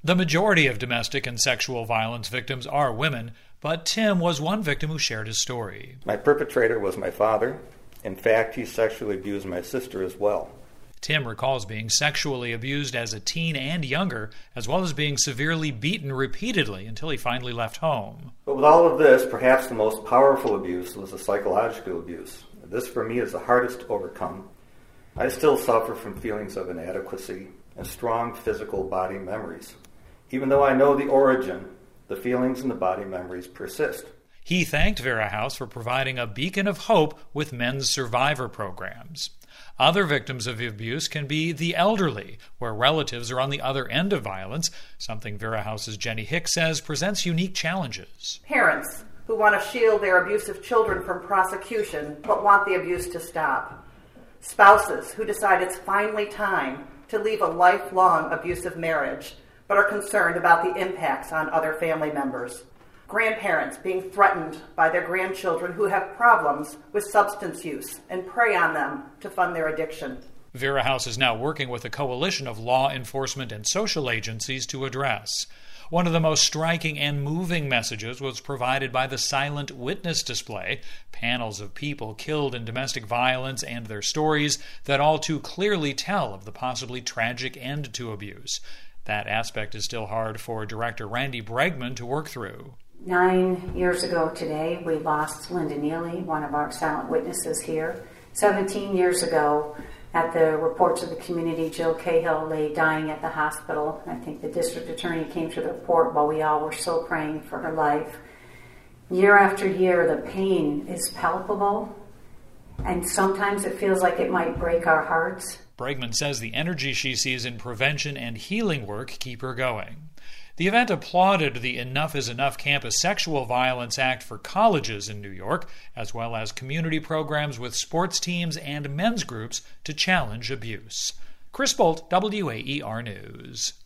The majority of domestic and sexual violence victims are women, but Tim was one victim who shared his story. My perpetrator was my father. In fact, he sexually abused my sister as well. Tim recalls being sexually abused as a teen and younger, as well as being severely beaten repeatedly until he finally left home. But with all of this, perhaps the most powerful abuse was the psychological abuse. This, for me, is the hardest to overcome. I still suffer from feelings of inadequacy and strong physical body memories. Even though I know the origin, the feelings and the body memories persist. He thanked Vera House for providing a beacon of hope with men's survivor programs. Other victims of abuse can be the elderly, where relatives are on the other end of violence, something Vera House's Jenny Hicks says presents unique challenges. Parents who want to shield their abusive children from prosecution but want the abuse to stop. Spouses who decide it's finally time to leave a lifelong abusive marriage but are concerned about the impacts on other family members. Grandparents being threatened by their grandchildren who have problems with substance use and prey on them to fund their addiction. Vera House is now working with a coalition of law enforcement and social agencies to address. One of the most striking and moving messages was provided by the Silent Witness display, panels of people killed in domestic violence and their stories that all too clearly tell of the possibly tragic end to abuse. That aspect is still hard for director Randy Bregman to work through. 9 years ago today, we lost Linda Neely, one of our silent witnesses here. 17 years ago, at the reports of the community, Jill Cahill lay dying at the hospital. I think the district attorney came to the report while we all were still praying for her life. Year after year, the pain is palpable, and sometimes it feels like it might break our hearts. Bregman says the energy she sees in prevention and healing work keep her going. The event applauded the Enough is Enough Campus Sexual Violence Act for colleges in New York, as well as community programs with sports teams and men's groups to challenge abuse. Chris Bolt, WAER News.